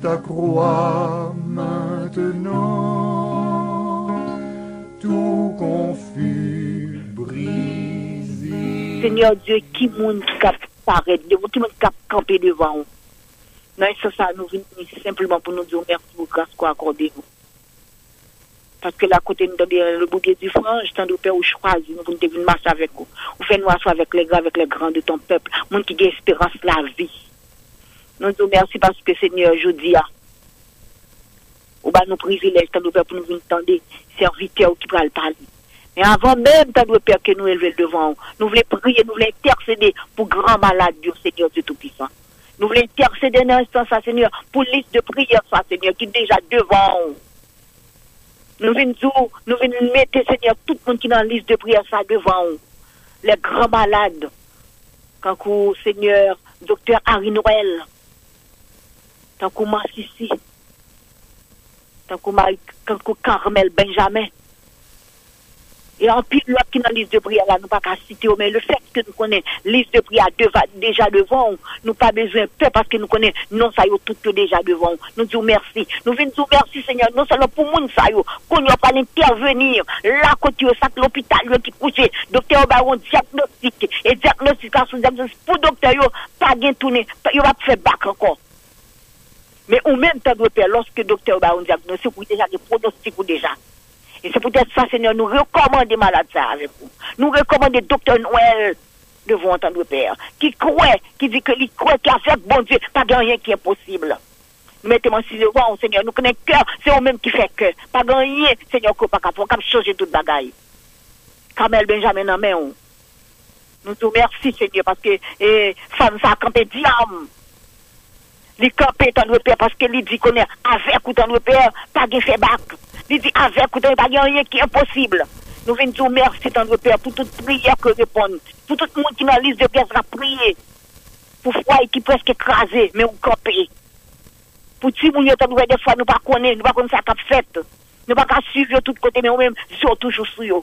ta croix maintenant, tout confus brisé. Seigneur Dieu, qui monde qui paraît, qui monde qui camper devant nous. Non, c'est ça, nous venons simplement pour nous dire merci pour grâce qu'on a accordé nous. Parce que là, côté nous le bouquet du frange, tant de père ou choisi, nous venons marcher avec vous. Vous faites nous asseoir avec les grands de ton peuple, monde qui a espérance la vie. Nous disons merci parce que Seigneur, je dis, ou nous privilèges, tant de père pour nous venir entendre, serviteurs qui parlent parler. Mais avant même, tant de père que nous élevons devant nous voulons prier, nous voulons intercéder pour grand malade, Dieu, Seigneur Dieu Tout-Puissant. Nous voulons intercéder dans l'instant, Seigneur, pour liste de prière, Seigneur, qui est déjà devant nous. Nous venons mettre, Seigneur, tout le monde qui est dans la liste de prière, ça devant nous. Les grands malades. Quand Seigneur, docteur Harry Noël. Tant que Massissi. Tant que Carmel Benjamin. Et en pile, l'autre qui est dans la liste de prière, là, nous pas qu'à citer, mais le fait que nous connaissons la liste de prière déjà devant, nous pas besoin de peur parce que nous connaissons, non, ça y est, tout déjà devant. Nous disons merci. Nous venons dire merci, Seigneur, non seulement pour nous, ça y est, qu'on n'y a pas l'intervenir, là, côté, ça, l'hôpital, qui couche, docteur Baron, diagnostic, et diagnostic, pour docteur, pas bien tourner, il va faire bac encore. Mais au même temps, lorsque docteur Baron diagnostic, ou déjà des pronostics ou déjà. Et c'est peut-être ça, Seigneur, nous recommandons malades ça avec vous. Nous recommandons docteur Noël devant entendre Père, qui croit, qui dit que il croit qu'avec bon Dieu, pas de rien qui est possible. Nous mettons en devant, Seigneur, nous connaissons cœur, c'est eux-mêmes qui fait cœur. Pas de rien, Seigneur, qu'on pas capable changer toute bagaille. Kamel Benjamin en main. Nous te remercions, Seigneur, parce que femme ça a campé diable. Il campé dans le Père parce qu'il dit qu'on est avec ou dans le Père, pas de fait bac. Il dit avec ou dans le Père, il n'y a rien qui est impossible. Nous venons dire merci dans le Père pour toute prière que répondre. Pour tout le monde qui est dans la liste de prière sera prier. Pour foi qui presque écrasé, mais on campé. Pour tout le monde, des fois, nous ne connaissons pas ça qu'a fait. Nous ne pouvons pas suivre de tous côtés, mais nous-mêmes, sommes toujours sur eux.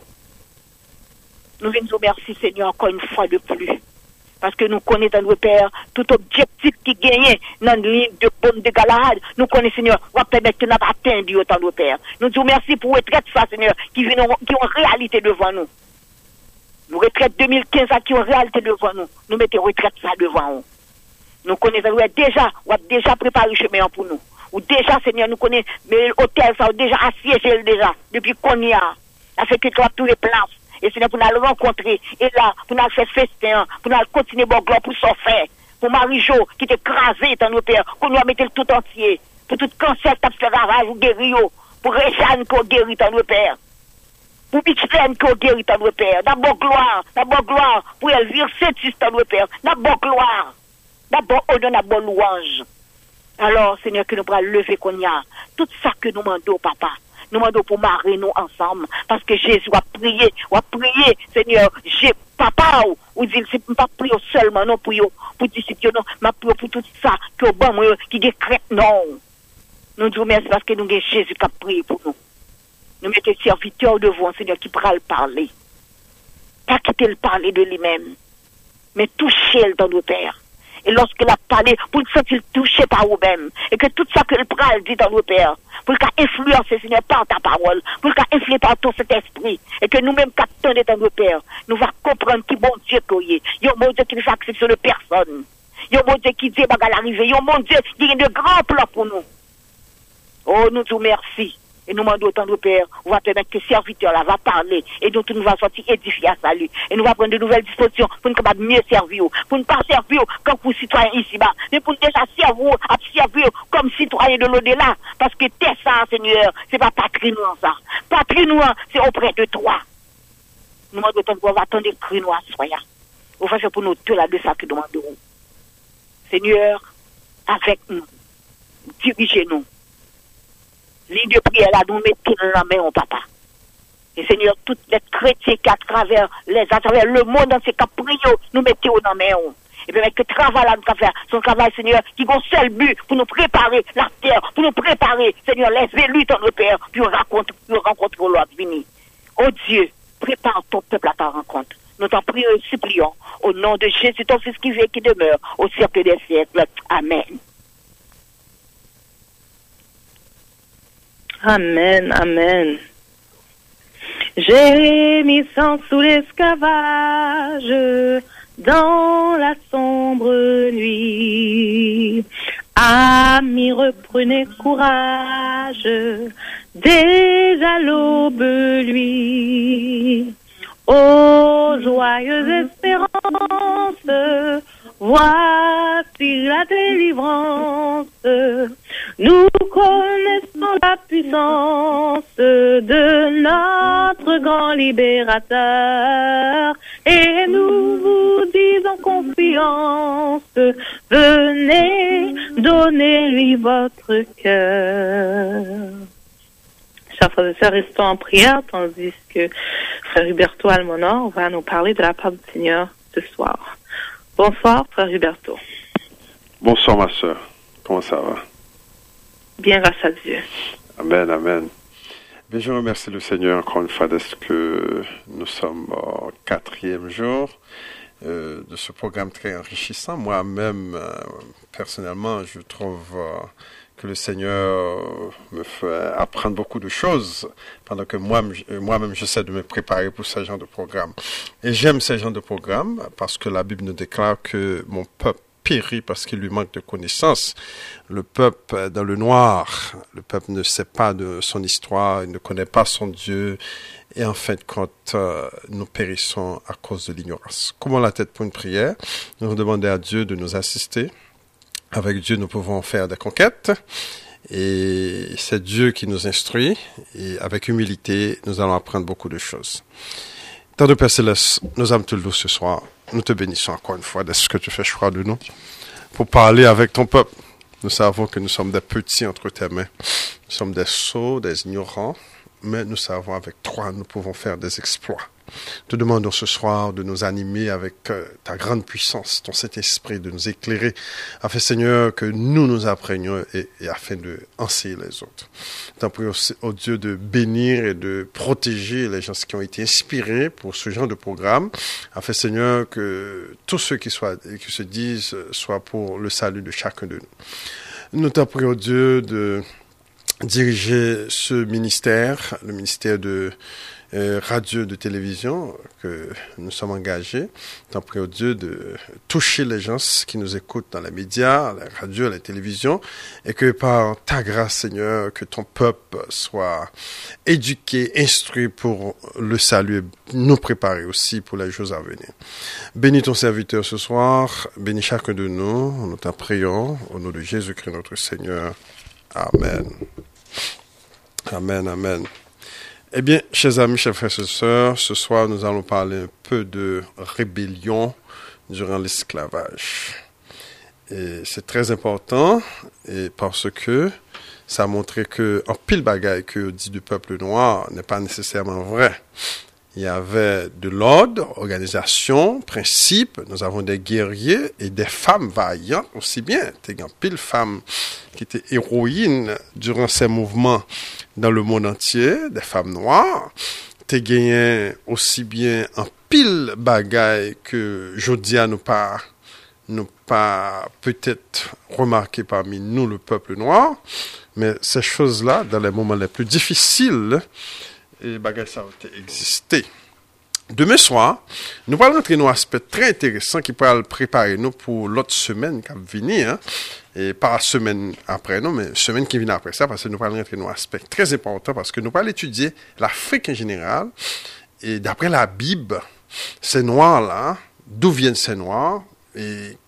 Nous venons dire merci, Seigneur, encore une fois de plus. Parce que nous connaissons dans le Père tout objectif qui gagne dans la ligne de bonne de Galahad. Nous connaissons, Seigneur, on va permettre de nous atteindre dans le Père. Nous disons merci pour retraite, ça, Seigneur, qui ont réalité devant nous. Nous retraite 2015 qui ont réalité devant nous. Nous mettons retraite ça devant nous. Nous connaissons on a déjà préparé le chemin pour nous. Ou déjà, Seigneur, nous connaissons, mais l'hôtel, ça a déjà assiégé déjà, depuis qu'on y a. Ça fait que tu as tous les places. Et Seigneur, pour nous le rencontrer, et là, pour nous faire festin, pour nous continuer bon gloire pour son frère, pour Marie-Jo, qui est écrasée dans nos pères, pour nous mettre le tout entier, pour tout cancer qui a fait ravage ou guéri, pour Réjeanne qui a guéri dans nos pères, pour Michelaine qui a guéri dans nos pères, d'abord gloire, pour Elvire Sétis dans nos pères, d'abord gloire, d'abord honneur, d'abord louange. Alors, Seigneur, que nous pourrons lever qu'on y a, tout ça que nous demandons, papa. Nous demandons pour marier nous ensemble. Parce que Jésus a prié, Seigneur, j'ai papa, ou dit, c'est pas prier seulement, non, pour disciples, non, mais pour tout ça, que bon, qui décrète, non. Nous disons merci parce que nous avons Jésus qui a prié pour nous. Nous mettons serviteurs devant, Seigneur, qui pourra le parler. Pas quitter le parler de lui-même, mais toucher dans nos pères. Et lorsqu'il a parlé, pour le sentir touché par vous-même, et que tout ça que le pral dit dans nos pères, pour qu'il influence, Seigneur, par ta parole, pour qu'il influence par ton cet esprit, et que nous-mêmes, captons dans nos pères, nous va comprendre qui bon Dieu qu'il y a. Il y a un bon Dieu qui ne fait exception de personne. Il y a un bon Dieu qui dit, bagal arriver. Il y a un bon Dieu qui a de grands plans pour nous. Oh, nous vous merci. Et nous demandons autant de Père, on va permettre que ce serviteur-là va parler, et donc nous va sortir édifier à salut. Et nous va prendre de nouvelles dispositions pour nous capables mieux servir, pour ne pas servir comme pour citoyens ici-bas, mais pour nous déjà servir comme citoyens de l'au-delà. Parce que t'es ça, Seigneur, c'est pas patrie noire, ça. Patrie noire, c'est auprès de toi. Nous demandons autant qu'on va attendre cri noir, soyez. On va faire pour nous deux là de ça que nous demandons. Seigneur, avec nous, dirigez-nous. Ligne de prière là, nous mettons la main au papa. Et Seigneur, tous les chrétiens qui à travers le monde, dans ces cas priés, nous mettons dans la main. Et bien, avec le travail là, nous avons fait, son travail, Seigneur, qui a un seul but pour nous préparer la terre, pour nous préparer, Seigneur, les élus dans nos pères, puis rencontrer l'autre vini. Oh Dieu, prépare ton peuple à ta rencontre. Nous t'en prions et supplions, au nom de Jésus, ton Fils qui vit et qui demeure, au siècle des siècles. Amen. Amen, amen. J'ai mis sang sous l'esclavage dans la sombre nuit. Amis, reprenez courage, déjà l'aube lui. Ô joyeuse espérance, voici la délivrance. Nous connaissons la puissance de notre grand libérateur et nous vous disons confiance. Venez, donnez-lui votre cœur. Chers frères et sœurs, restons en prière tandis que frère Huberto Almonor va nous parler de la part du Seigneur ce soir. Bonsoir, frère Huberto. Bonsoir, ma sœur. Comment ça va? Bien, grâce à Dieu. Amen, amen. Bien, je remercie le Seigneur encore une fois d'être que nous sommes au 4e jour de ce programme très enrichissant. Moi-même, personnellement, je trouve que le Seigneur me fait apprendre beaucoup de choses pendant que moi-même j'essaie de me préparer pour ce genre de programme. Et j'aime ce genre de programme parce que la Bible nous déclare que mon peuple périt parce qu'il lui manque de connaissances. Le peuple dans le noir, le peuple ne sait pas de son histoire, il ne connaît pas son Dieu, et en fin de compte, nous périssons à cause de l'ignorance. Couvrons la tête pour une prière, nous demandons à Dieu de nous assister. Avec Dieu, nous pouvons faire des conquêtes, et c'est Dieu qui nous instruit, et avec humilité, nous allons apprendre beaucoup de choses. Tant de Père Céleste, nous âmes te louer ce soir. Nous te bénissons encore une fois de ce que tu fais choix de nous pour parler avec ton peuple. Nous savons que nous sommes des petits entre tes mains. Nous sommes des sots, des ignorants, mais nous savons avec toi, nous pouvons faire des exploits. Te demandons ce soir de nous animer avec ta grande puissance, ton Saint-Esprit, de nous éclairer, afin, Seigneur, que nous apprenions et afin de enseigner les autres. T'en prie au Dieu de bénir et de protéger les gens qui ont été inspirés pour ce genre de programme, afin, Seigneur, que tous ceux qui se disent soient pour le salut de chacun de nous. Nous t'en prions, Dieu, de diriger ce ministère, le ministère de radio, de télévision, que nous sommes engagés. T'en prie au Dieu de toucher les gens qui nous écoutent dans les médias, la radio, la télévision, et que par ta grâce, Seigneur, que ton peuple soit éduqué, instruit pour le salut, et nous préparer aussi pour les jours à venir. Bénis ton serviteur ce soir, bénis chacun de nous, nous t'en prions, au nom de Jésus-Christ notre Seigneur. Amen. Amen, amen. Eh bien, chers amis, chers frères et sœurs, ce soir, nous allons parler un peu de rébellion durant l'esclavage. Et c'est très important, et parce que ça a montré que, en pile bagaille que dit du peuple noir n'est pas nécessairement vrai. Il y avait de l'ordre, organisation, principe. Nous avons des guerriers et des femmes vaillantes aussi bien. Il y a pile femmes qui étaient héroïnes durant ces mouvements dans le monde entier, des femmes noires. Tu gagné aussi bien en pile bagaille que Jodia nous pas peut-être remarqué parmi nous, le peuple noir. Mais ces choses-là, dans les moments les plus difficiles, et bagaille ça a existé. Demain soir, nous allons entrer dans un aspect très intéressant qui pourra préparer nous pour l'autre semaine qui va venir, hein, et pas la semaine après nous, mais semaine qui vient après ça, parce que nous allons entrer dans un aspect très important, parce que nous allons étudier l'Afrique en général, et d'après la Bible, ces noirs-là, d'où viennent ces noirs, et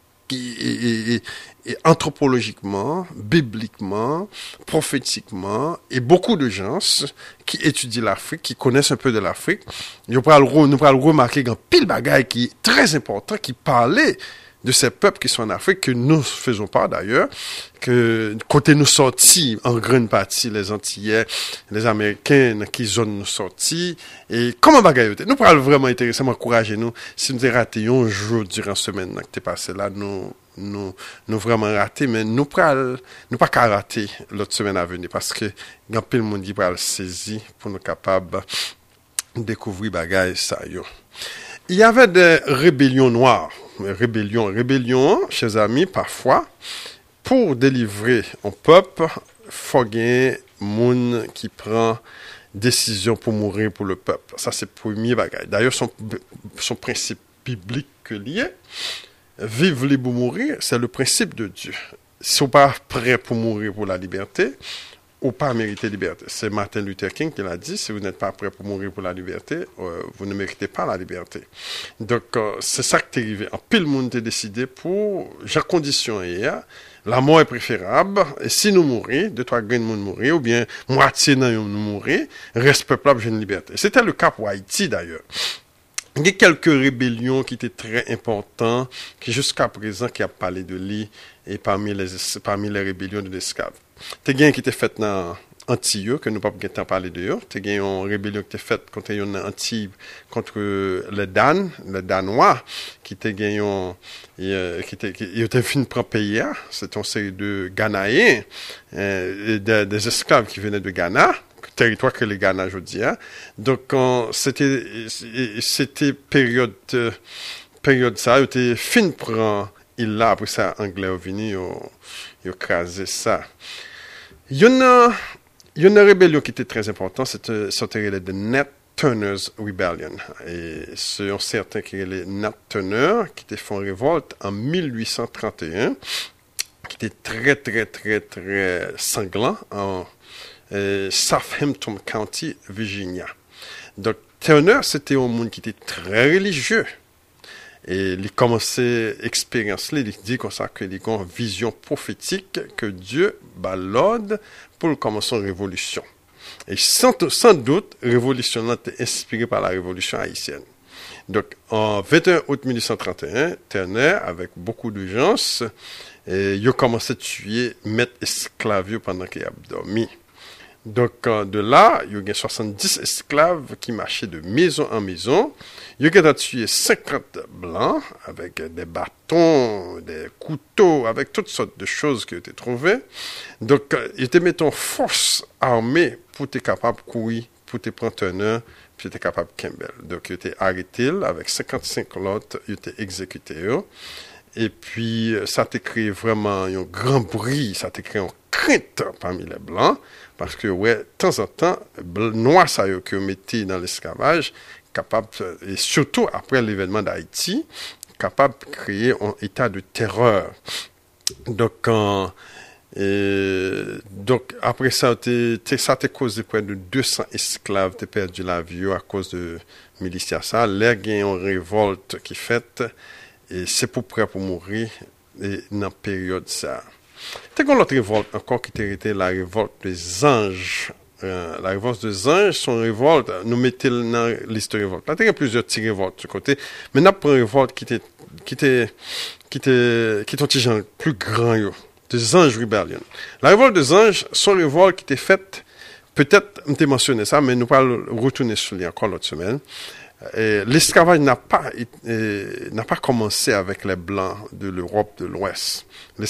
anthropologiquement, bibliquement, prophétiquement, et beaucoup de gens qui étudient l'Afrique, qui connaissent un peu de l'Afrique, nous allons remarquer qu'un pile bagaille qui est très important, qui parlait de ces peuples qui sont en Afrique, que nous ne faisons pas d'ailleurs, que côté nous sortis, en grande partie, les Antillais, les Américains, qui zone nous sortis, et comment bagaille nous pourrons vraiment intéresser, m'encourager nous, si nous avons raté un jour durant la semaine, que t'es passé là, nous vraiment raté, mais nous pas qu'à rater l'autre semaine à venir, parce que, il y a plein de monde qui va le saisir pour nous capables de découvrir bagaille ça, yo. Il y avait des rébellions noires. Rébellion, chers amis, parfois, pour délivrer un peuple, faut gagner moun qui prend décision pour mourir pour le peuple. Ça, c'est le premier bagage. D'ailleurs, son principe biblique que lié, vivre libre ou mourir, c'est le principe de Dieu. Si on n'est pas prêt pour mourir pour la liberté, ou pas mériter liberté. C'est Martin Luther King qui l'a dit, si vous n'êtes pas prêt pour mourir pour la liberté, vous ne méritez pas la liberté. Donc, c'est ça qui est arrivé. En pile, le monde est décidé pour, j'ai condition hier, la mort est préférable, et si nous mourir, 2-3 grains de monde mourir, ou bien moitié de nous mourir, reste peuplable, j'ai une liberté. C'était le cas pour Haïti d'ailleurs. Il y a quelques rébellions qui étaient très importantes, qui jusqu'à présent, qui a parlé de lui, et parmi les rébellions de l'esclave. Te gen qui était fait dans Antille, que nous pas pas parler de eux. Te gen une rébellion qui était faite contre une Antille, contre les Danois, qui te gen qui était fin prendre pays. C'est une série de Ghanaïens, des esclaves qui venaient de Ghana, territoire que les Ghana aujourd'hui. Donc c'était période ça, était fin prendre il là après ça anglais venu yo crasé ça. Il y a une rébellion qui était très importante, c'était le Nat Turner's Rebellion. Et c'est certains qui les Nat Turner qui étaient fait révolte en 1831, qui était très très très très sanglant en Southampton County, Virginia. Donc Turner, c'était un monde qui était très religieux. Et il commençait l'expérience là, il dit comme ça qu'il a une vision prophétique que Dieu balade pour commencer une révolution. Et sans doute, révolution là était inspirée par la révolution haïtienne. Donc, en 21 août 1831, Turner, avec beaucoup de gens, il a commencé à tuer maître esclaves pendant qu'il a dormi. Donc, de là, il y a 70 esclaves qui marchaient de maison en maison. Il y a tué 50 blancs avec des bâtons, des couteaux, avec toutes sortes de choses qui ont été trouvées. Donc, ils étaient mis en force armée pour être capable de courir, pour te prendre Turner, puis être capable de Campbell. Donc, ils étaient arrêtés avec 55 autres, ils étaient exécutés. Et puis, ça a créé vraiment un grand bruit, ça a créé une crainte parmi les blancs. Parce que, ouais, de temps en temps, les noirs, ça y est, que mettaient dans l'esclavage, capable, et surtout après l'événement d'Haïti, capable de créer un état de terreur. Donc, après ça, ça a causé près de 200 esclaves qui ont perdu la vie à cause de militia. Ça, là, il y a une révolte qui est faite, et c'est pour prêt pour mourir, et dans la période ça. T'as une autre révolte encore qui était la révolte des anges. La révolte des anges, son révolte, nous mettons dans la liste de révolte. Là, il y a plusieurs petites révoltes de côté. Mais nous avons une révolte qui était un petit genre plus grand, des anges rebellion. La révolte des anges, son révolte qui était faite, peut-être, on t'a mentionné ça, mais nous allons retourner sur lui encore l'autre semaine. L'esclavage n'a pas commencé avec les Blancs de l'Europe de l'Ouest.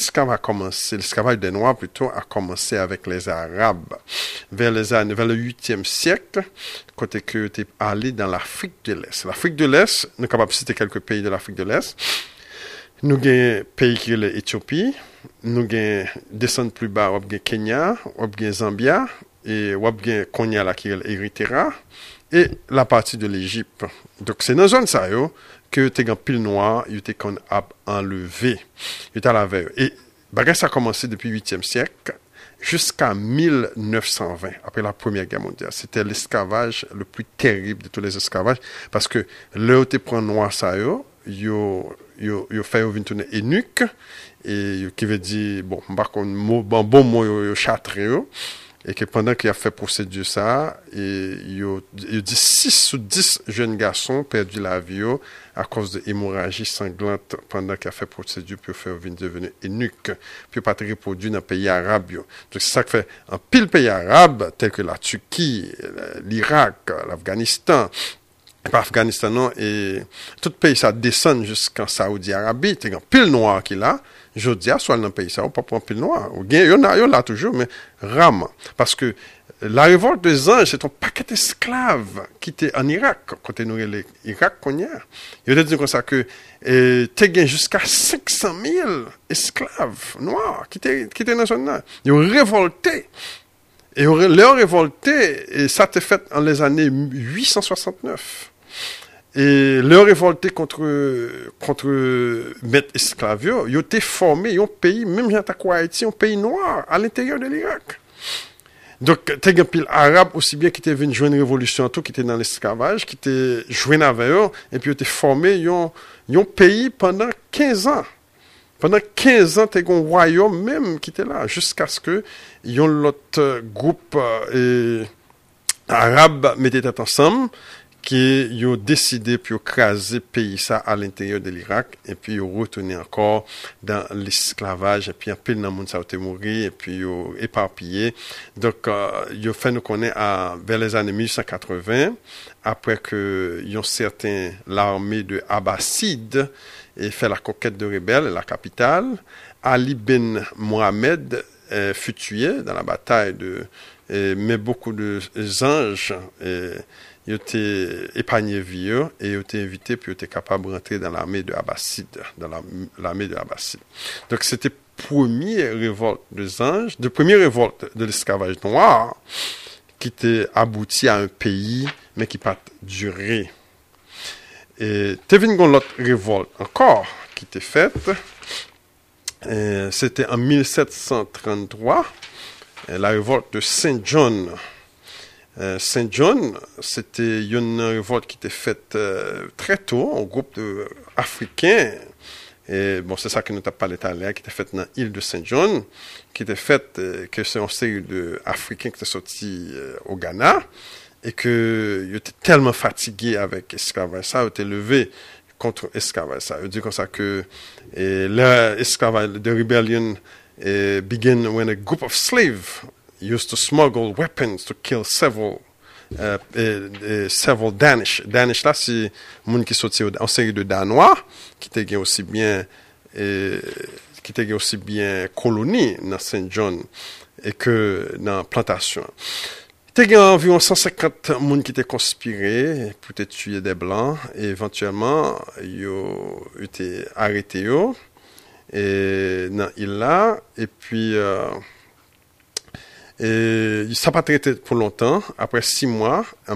L'esclavage des Noirs plutôt a commencé avec les Arabes. Vers le 8e siècle, côté que tu es allé dans l'Afrique de l'Est. L'Afrique de l'Est, nous sommes capables de citer quelques pays de l'Afrique de l'Est. Nous avons un pays qui est l'Éthiopie. Nous avons descendre plus bas, nous avons Kenya, nous avons Zambia, et nous avons Konya qui est l'Érythrée. Et la partie de l'Égypte. Donc, c'est dans une zone ça, que tu as pile noir, tu as enlevé. Tu as lavé. Et, ça a commencé depuis le 8e siècle jusqu'à 1920, après la Première Guerre mondiale. C'était l'esclavage le plus terrible de tous les esclavages, parce que là où tu prends noir ça, yo fait venir tourner eunuque, et qui veut dire, bon mot, yo châtré, et que pendant qu'il a fait procédure ça, il dit 6 ou 10 jeunes garçons perdu la vie à cause de hémorragie sanglante pendant qu'il a fait procédure pour faire devenir eunuque, puis pas très reproduit dans les pays arabes. Donc c'est ça que fait en pile pays arabes, tels que la Turquie, l'Irak, l'Afghanistan, pas Afghanistan non, et tout pays ça descend jusqu'en Saoudi-Arabie, t'es un pile noir qu'il a. Je dis, soit dans le pays, ça, on peut prendre pile noir. Ou bien, il y en a là toujours, mais rarement. Parce que la révolte des anges, c'est un paquet d'esclaves qui étaient en Irak, quand nous avons l'Irak qu'on y a. Il a dit comme ça que tu as jusqu'à 500 000 esclaves noirs qui étaient dans la zone-là. Ils ont révolté. Et leur révolté, et ça a été fait en les années 869. Et leur révolté contre maître esclavio, ils ont été formés, ils ont payé, même Jean Haïti, un pays noir à l'intérieur de l'Irak. Donc, t'as un pile arabe aussi bien qui était venu jouer une révolution tout, qui était dans l'esclavage, qui était joué avec eux, et puis ils ont été formés, ils ont payé pendant 15 ans. Pendant 15 ans, t'as un royaume même qui était là, jusqu'à ce que ils ont l'autre groupe arabe mettait ensemble, qui ont décidé puis ont crasé le pays ça à l'intérieur de l'Irak et puis ils ont retourné encore dans l'esclavage et puis un peu de monde ça a été mort et puis ils ont éparpillé. Donc ils ont fait nous connaître vers les années 1880 après que ils ont certains l'armée de Abbassides et fait la conquête de rebelles la capitale. Ali Ben Mohamed fut tué dans la bataille mais beaucoup de anges ils étaient épargnés vieux et ils étaient invités puis ils étaient capables de rentrer dans l'armée de Abbasside, l'armée de Abbasside. Donc c'était première révolte des anges, de première révolte de l'esclavage noir qui était abouti à un pays mais qui pas duré. Et t'es venu une autre révolte encore qui était faite. C'était en 1733, la révolte de Saint John. Saint John, c'était une révolte qui était faite très tôt, un groupe africains. Et bon, c'est ça que nous avons parlé tout à l'heure, qui était faite dans l'île de Saint John, qui était faite, que c'est une série d'Africains qui étaient sortis au Ghana, et qu'ils étaient tellement fatigués avec l'esclavage, ça, ils étaient levés contre l'esclavage. Ça veut dire comme ça que l'esclavage, the rebellion began when a group of slaves used to smuggle weapons to kill several Danish. Danish là, c'est monde qui sorti en série de Danois, qui étaient aussi bien colonie dans Saint John et que dans plantation. Il y a environ 150 personnes qui étaient conspirés pour tuer des blancs et éventuellement ils ont été arrêtés et dans l'île là et puis ça n'a pas traité pour longtemps. Après 6 mois, en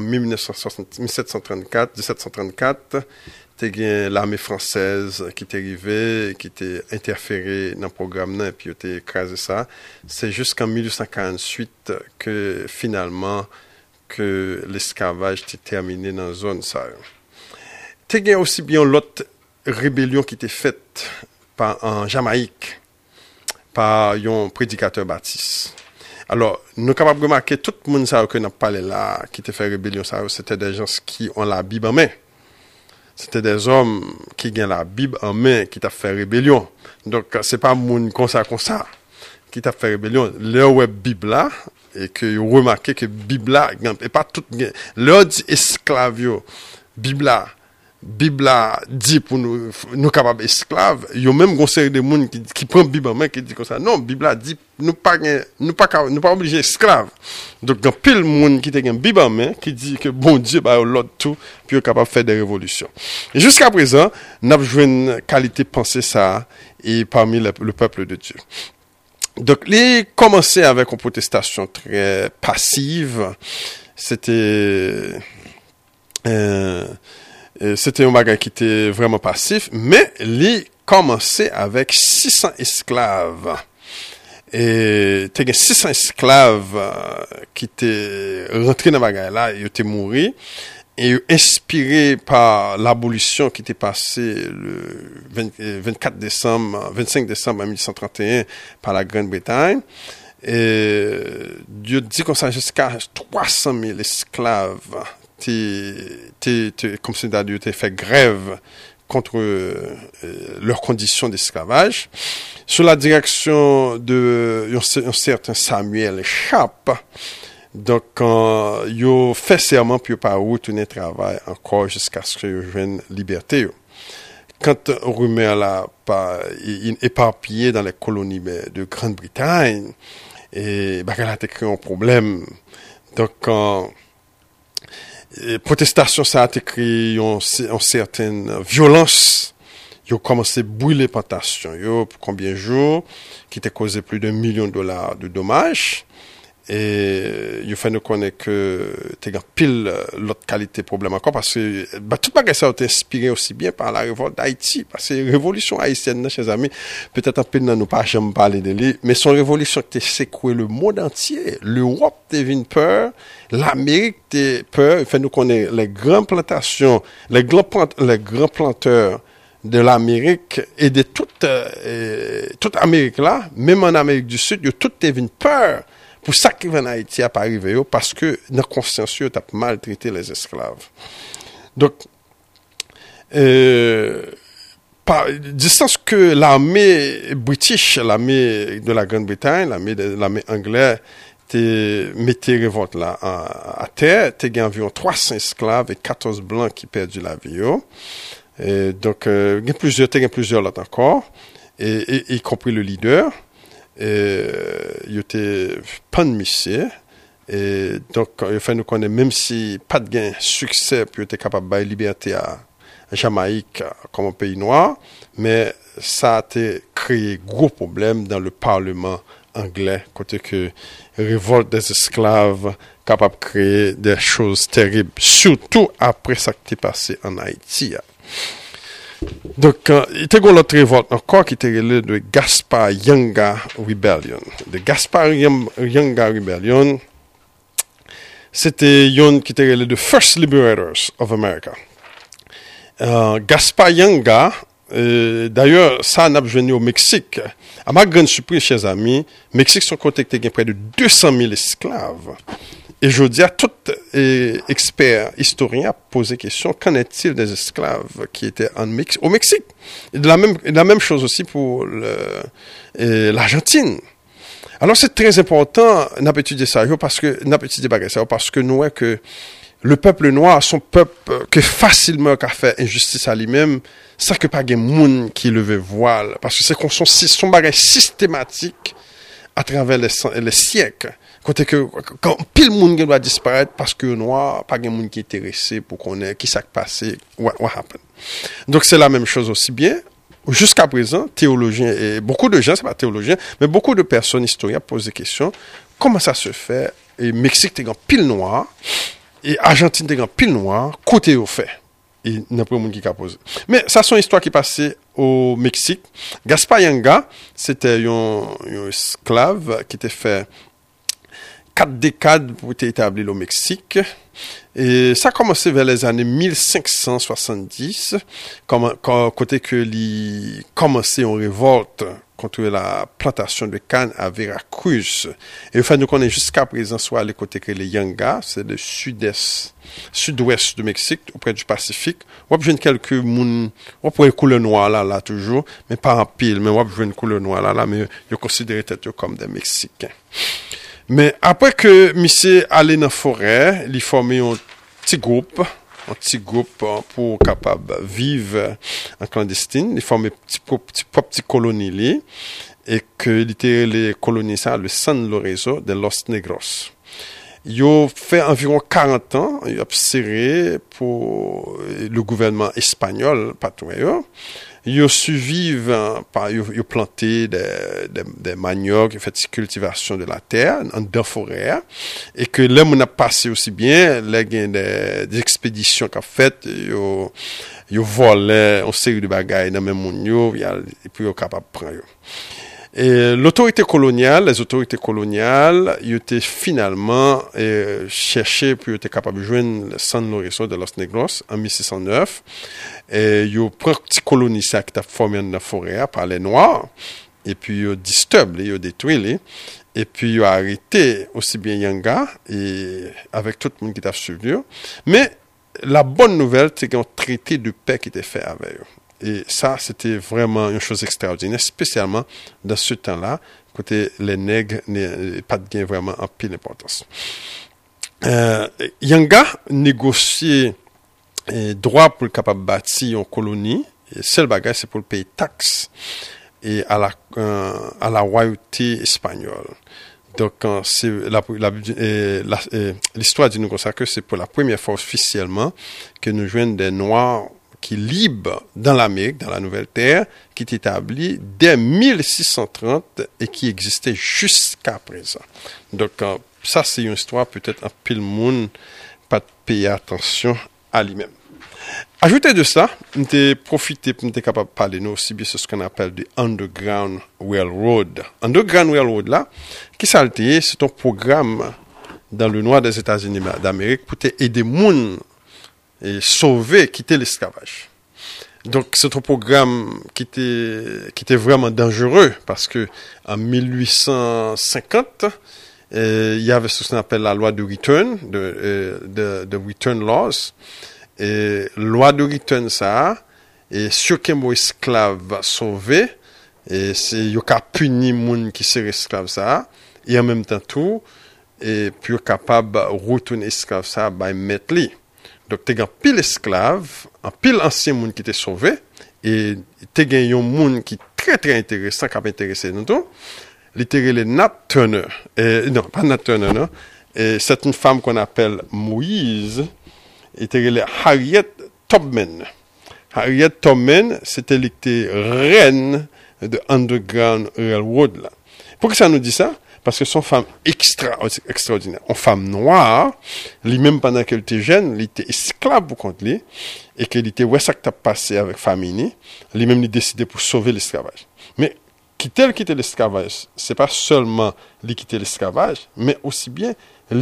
1734, c'était l'armée française qui était arrivée, qui était interférée dans le programme, et puis était écrasé ça. C'est jusqu'en 1848 que finalement, que l'esclavage était terminé dans la zone ça. Il y a aussi bien l'autre rébellion qui était faite en Jamaïque par un prédicateur baptiste. Alors, nous sommes capables de remarquer tout le monde que nous parlé là, qui était fait rébellion, c'était des gens qui ont la Bible en main. C'était des hommes qui ont la Bible en main, qui t'a fait rébellion. Donc, c'est pas monde comme ça, qui t'a fait rébellion. Leur web Bible là, et que vous remarquez que Bible là, et pas tout, leur dit esclavio, Bible là dit pour nous capables esclaves, il y a même une série de monde qui prend Bible en main qui dit comme ça. Non, Bible là dit nous pas obligés esclaves. Donc dans pile monde qui te une Bible en main qui dit que bon Dieu l'autre tout puis est capable de faire des révolutions. Et jusqu'à présent, nous avons joué une qualité pensée ça et parmi le peuple de Dieu. Donc les commencé avec une protestation très passive. C'était un bagage qui était vraiment passif, mais il commençait avec 600 esclaves. Et il y a 600 esclaves qui étaient rentrés dans le bagage là, ils étaient morts, et inspirés par l'abolition qui était passée le 25 décembre 1831 par la Grande-Bretagne. Et Dieu dit qu'on s'est jusqu'à 300 000 esclaves comme si Dieu était fait grève contre leurs conditions d'esclavage, sous la direction de un certain Samuel Chappe. Donc, ils ont fait serment pour pas retourner travail encore jusqu'à ce qu'ils reviennent liberté. Quand rumeur là, éparpillé dans les colonies de Grande-Bretagne, et bah a créé un problème. Donc protestation ça a créé une certaine violence. Ils ont commencé à brûler plantation. Yo pour combien de jours qui t'a causé plus de $1 million de dommages. Et il faut nous connaître que t'es pile l'autre qualité problème encore parce que tout bagage ça a été inspiré aussi bien par la révolte d'Haïti parce que révolution haïtienne chers amis peut-être un peu dans nous pas jamais parler de lui mais son révolution qui a secoué le monde entier. L'Europe devient peur, l'Amérique était peur. Il faut nous connaître les grandes plantations, les grands planteurs de l'Amérique et de toute Amérique là, même en Amérique du Sud, ils tout devient peur. Pour ça qui vient en Haïti à pas arriver parce que dans conscience tu as maltraité les esclaves. Donc par distance que l'armée british, l'armée de la Grande-Bretagne, l'armée anglaise mettait révolte là à terre, tu as environ 300 esclaves et 14 blancs qui perdu la vie. Et donc il y a plusieurs là encore et y compris le leader. Il était pas de mission et donc il faut nous connaître même si pas de gain succès puis était capable de liberté à Jamaïque comme un pays noir mais ça a été créé gros problème dans le parlement anglais côté que révolte des esclaves capable de créer des choses terribles surtout après ça qui est passé en Haïti. Donc, il y a une autre révolte encore qui était relée de Gaspar Yanga Rebellion. De Gaspar Yanga Rebellion, c'était une qui était relée de First Liberators of America. Gaspar Yanga, d'ailleurs, ça n'a pas venu au Mexique. À ma grande surprise, chers amis, Mexique sont côté qui près de 200 000 esclaves. Et je dis à tout expert historien à poser question, qu'en est-il des esclaves qui étaient au Mexique? Et de la même chose aussi pour l'Argentine. Alors c'est très important d'étudier ça parce que nous voyons que le peuple noir, son peuple que facilement qu'a fait injustice à lui-même, ça que pas de monde qui levait voile parce que c'est son bagage systématique à travers les siècles. Côté que quand pile monde doit disparaître parce que noir pas de monde qui est intéressé pour connaître qui s'est passé what happened. Donc c'est la même chose aussi bien jusqu'à présent théologiens et beaucoup de gens c'est pas théologiens mais beaucoup de personnes historiens posent des questions comment ça se fait et Mexique t'es grand pile noir et Argentine t'es grand pile noir côté au fait et n'a pas monde qui a posé. Mais ça c'est une histoire qui passait au Mexique. Gaspar Yanga c'était un esclave qui était fait 4 décades pour être établi au Mexique. Et ça a commencé vers les années 1570, côté que il commençait une révolte contre la plantation de canne à Veracruz. Et enfin, nous connaissons jusqu'à présent, soit les côtés que les Yanga, c'est le sud-ouest du Mexique, auprès du Pacifique. On peut jouer quelques moun, on pourrait couleur noire là, toujours, mais pas en pile, mais on peut jouer une couleur noire là, mais ils considèrent être comme des Mexicains. Mais après que monsieur allait dans la forêt, il formait un petit groupe pour capable vivre en clandestine. Il formait petit colonie et que il était les colonies ça le San Lorenzo de Los Negros. Il a fait environ 40 ans, il a serré pour le gouvernement espagnol patrouilleur. Ils ont suivi, ils ont planté des maniocs, ils ont fait cultivation de la terre, en forêt, et que là, on a passé aussi bien, là, il y a des expéditions qu'on a faites, ils ont volé une série de bagailles dans le même monde, et puis ils sont capables de prendre. Et les autorités coloniales, ils étaient finalement cherchés pour être capables de joindre le San Lorenzo de Los Negros en 1609. Et ils ont pris une petite colonie qui a formé dans la forêt par les Noirs. Et puis ils ont disturbé, ils ont détruit. Et puis ils ont arrêté aussi bien Yanga et avec tout le monde qui t'a suivi. Mais la bonne nouvelle, c'est qu'il y a un traité de paix qui était fait avec eux. Et ça, c'était vraiment une chose extraordinaire, spécialement dans ce temps-là, côté les nègres n'ont pas de gain vraiment en pile d'importance. Yanga négociait droit pour le capable bâtir une colonie. Et seul bagage, c'est pour le payer taxes et à la royauté espagnole. Donc, c'est l'histoire dit nous comme ça que c'est pour la première fois officiellement que nous joignons des Noirs qui libres dans l'Amérique, dans la Nouvelle Terre, qui est établi dès 1630 et qui existait jusqu'à présent. Donc, ça, c'est une histoire peut-être un pile monde pas de payer attention à lui-même. Ajouté de ça, j'ai profité pour être capable de parler nous aussi bien de ce qu'on appelle the Underground Railroad. Underground Railroad là, qui s'altère, c'est un programme dans le nord des États-Unis d'Amérique pour aider les gens et sauver, quitter l'esclavage. Donc c'est un programme qui était vraiment dangereux parce que en 1850 il y avait ce qu'on appelle la loi de return, de return laws. Et loi de return ça, et sur qu'un esclave sauvé, et c'est yo ka puni moun qui serait esclave ça, et en même temps tout, et puis capable retourner esclave ça by mettre li. Donc t'es un pile esclave, un pile ancien moun qui était sauvé, et t'es un moun qui très très intéressant, qui a intéressé nous tout. Littéralement Nat Turner, non pas Nat Turner non, et c'est une femme qu'on appelle Moïse. Était Harriet Tubman. Harriet Tubman, c'était reine de Underground Railroad là. Pourquoi ça nous dit ça? Parce que son femme extraordinaire, une femme noire, lui-même pendant qu'elle était jeune, elle était esclave pour contre lui, et qu'elle était ouais ça que t'as passé avec famille, lui-même il décidé pour sauver l'esclavage. Mais quitter l'esclavage, c'est pas seulement lui quitter l'esclavage, mais aussi bien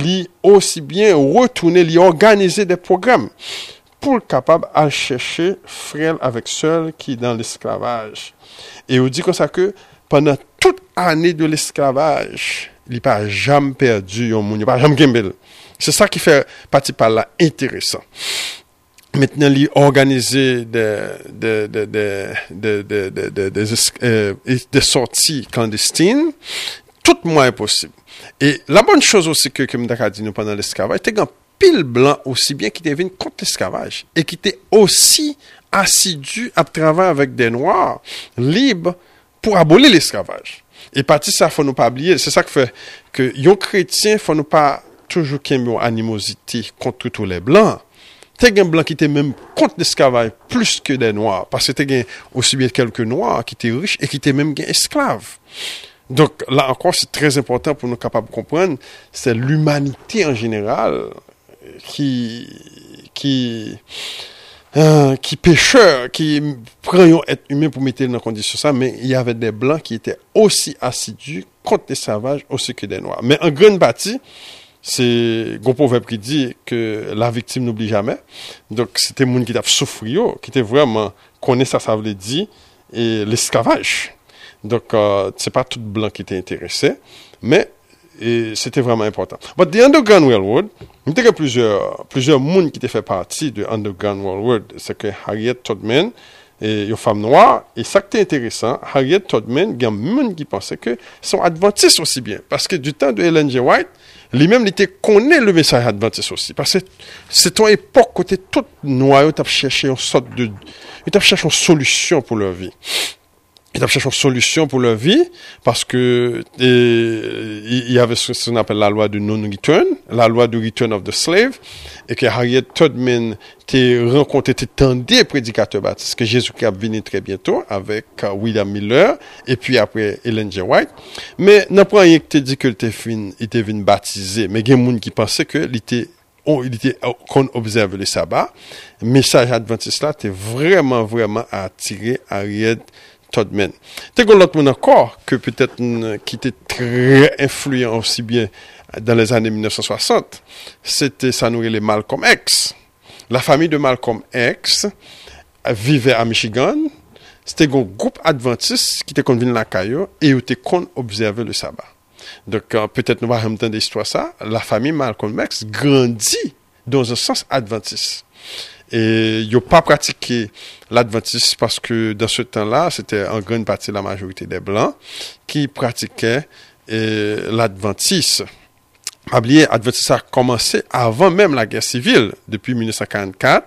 retourner, organiser des programmes pour être capable de chercher frère avec seul qui est dans l'esclavage. Et on dit comme ça que pendant toute année de l'esclavage, il n'a pas jamais perdu, il n'a pas jamais gagné. C'est ça qui fait partie par là intéressant. Maintenant, il organiser des sorties clandestines, tout moyen possible. Et la bonne chose aussi que m'daka dit nous pendant l'esclavage, c'était un pile blanc aussi bien qui devine contre l'esclavage et qui était aussi assidu à travailler avec des noirs libres pour abolir l'esclavage. Et partie ça faut nous pas oublier, c'est ça qui fait que yon chrétien faut nous pas toujours qu'il y ait une animosité contre tous les blancs. T'es un blanc qui était même contre l'esclavage plus que des noirs parce que t'es aussi bien quelques noirs qui étaient riches et qui étaient même esclaves. Donc là encore, c'est très important pour nous capables de comprendre, c'est l'humanité en général qui pécheur, qui prend être humain pour mettre dans condition ça, mais il y avait des blancs qui étaient aussi assidus contre les sauvages aussi que des noirs. Mais en grande partie, c'est un proverbe qui dit que la victime n'oublie jamais. Donc c'était monde qui a souffert, qui était vraiment connaît ça veut dire et l'esclavage. Donc, c'est pas tout blanc qui était intéressé, mais c'était vraiment important. But the Underground Railroad, il y a plusieurs monde qui étaient fait partie de Underground Railroad. C'est que Harriet Tubman, une femme noire, et ça qui est intéressant, Harriet Tubman, il y a monde qui pensait que sont adventistes aussi bien. Parce que du temps de Ellen G. White, lui-même, il était connaît le message adventiste aussi. Parce que c'est une époque où tout noir, il a cherché une solution pour leur vie. Ils ont cherché une solution pour leur vie parce que il y avait ce qu'on appelle la loi de non-return, la loi de return of the slave, et que Harriet Tubman t'es rencontré tant des prédicateurs baptistes que Jésus qui a venu très bientôt avec William Miller et puis après Ellen G. White. Mais n'a pas rien que te dit que il était venu baptisé, mais il y a des gens qui pensaient que il était qu'on observe le sabbat. Le message adventiste là t'es vraiment attiré Harriet Tubman. T'es qu'on l'autre monde encore que peut-être qui était très influent aussi bien dans les années 1960. C'était ça nous les Malcolm X. La famille de Malcolm X vivait à Michigan. C'était un groupe adventiste qui était convenu la caillou et était qu'on observait le sabbat. Donc peut-être nous va entendre l'histoire ça. La famille Malcolm X grandit dans un sens adventiste. Et ils n'ont pas pratiqué l'adventisme parce que dans ce temps-là, c'était en grande partie la majorité des Blancs qui pratiquaient l'adventisme. L'adventisme a commencé avant même la guerre civile, depuis 1944.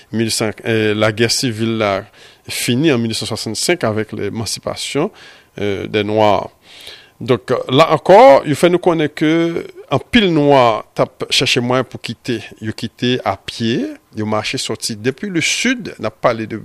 La guerre civile a fini en 1965 avec l'émancipation des Noirs. Donc, là encore, il fait nous connaître que, en pile noir, t'as cherché moyen pour quitter. Il quitté à pied, il marché sorti depuis le sud, on a parlé de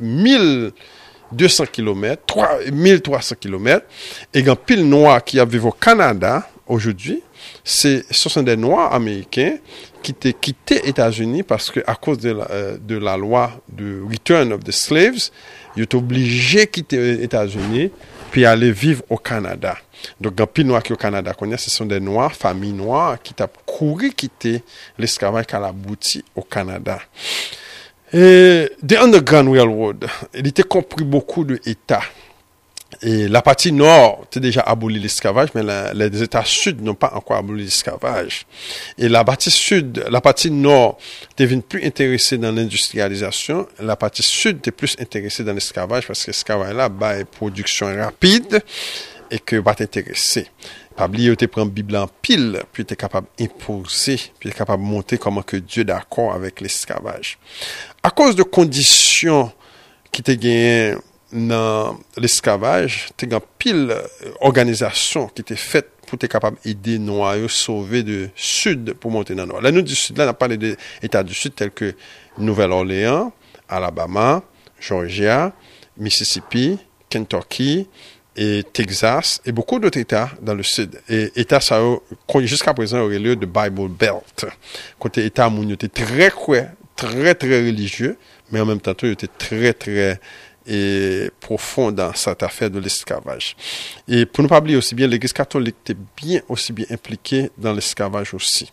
1200 km, 1300 km, et en pile noir qui a vécu au Canada, aujourd'hui, ce sont des Noirs américains qui étaient quittés États-Unis parce que à cause de la loi de Return of the Slaves, ils étaient obligés de quitter les États-Unis puis aller vivre au Canada. Donc, dans pile noir qui au Canada, ce sont des Noirs, familles noires, qui ont couru quitter l'esclavage qu'à l'abouti au Canada. Et the Underground Railroad, il était compris beaucoup d'États. Et la partie nord a déjà aboli l'esclavage, mais les États sud n'ont pas encore aboli l'esclavage. Et la partie nord devient plus intéressée dans l'industrialisation. La partie sud est plus intéressée dans l'esclavage parce que l'esclavage là, une production rapide et que va t'intéresser. Pas oublier, tu prends la Bible en pile, puis tu es capable d'imposer, puis tu es capable de montrer comment que Dieu est d'accord avec l'esclavage. À cause de conditions qui te gagnent dans l'esclavage, tu as pile organisation qui était faite pour être capable d'aider Noirs à sauver de sud pour monter dans le nord. Là, nous du sud, là, on a parlé des États du sud tels que Nouvelle-Orléans, Alabama, Georgia, Mississippi, Kentucky, et Texas, et beaucoup d'autres États dans le sud. Et États, ça, jusqu'à présent, aurait lieu de Bible Belt. Côté État, il était très religieux, mais en même temps, il était très profond dans cette affaire de l'esclavage. Et pour ne pas oublier aussi bien, l'Église catholique était bien aussi bien impliquée dans l'esclavage aussi.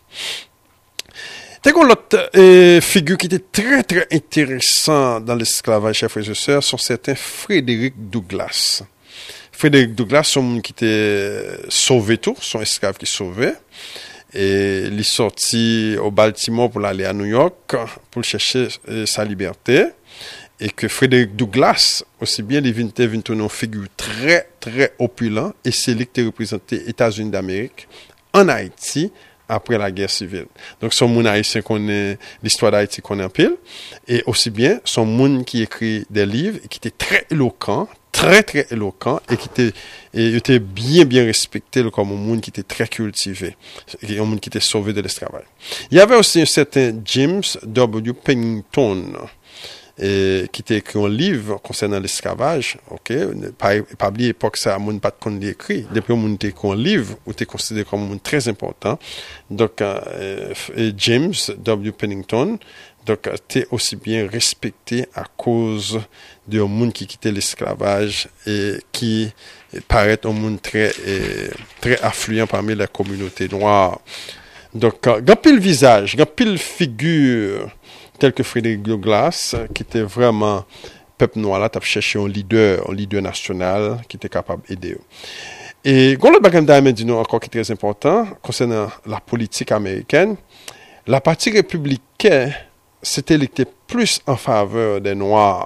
L'autre figure qui était très intéressant dans l'esclavage, chers frères et sœurs, sont certains Frederick Douglass. Frederick Douglass, son monde qui était sauvé tout, son esclave qui sauvait. Et il est sorti au Baltimore pour aller à New York pour chercher sa liberté. Et que Frederick Douglass, aussi bien, il vient une figure très opulent. Et c'est lui qui a représenté les États-Unis d'Amérique en Haïti après la guerre civile. Donc, son monde haïtien connaît l'histoire d'Haïti qu'on a en pile. Et aussi bien, son monde qui écrit des livres et qui était très éloquent et qui était bien respecté comme un monde qui était très cultivé, un monde qui était sauvé de l'esclavage. Il y avait aussi un certain James W. Pennington qui était écrit un livre concernant l'esclavage, ok, pas oublier l'époque ça, monde pas de qu'on l'écrit, depuis on était écrit un livre où était considéré comme un monde très important. Donc James W. Pennington donc était aussi bien respecté à cause d'un monde qui quittait l'esclavage et qui paraît un monde très affluent parmi la communauté noire. Donc grand pile visage, grand pile figure tel que Frederick Douglass, qui était vraiment peuple noir là, t'as cherché un leader national qui était capable d'aider. Et l'autre bagage d'Amérique encore qui est très important concernant la politique américaine, la partie républicaine c'était plus en faveur des Noirs.